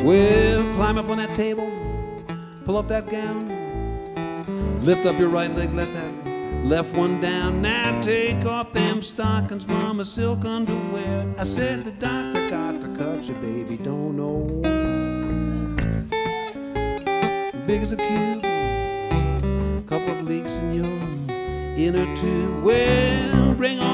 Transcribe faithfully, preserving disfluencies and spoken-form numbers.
Well, climb up on that table, pull up that gown, lift up your right leg, let that left one down. Now take off them stockings, mama, silk underwear. I said the doctor got to cut you, baby, don't know. Big as a cube, couple of leaks in your inner tube. Well, bring on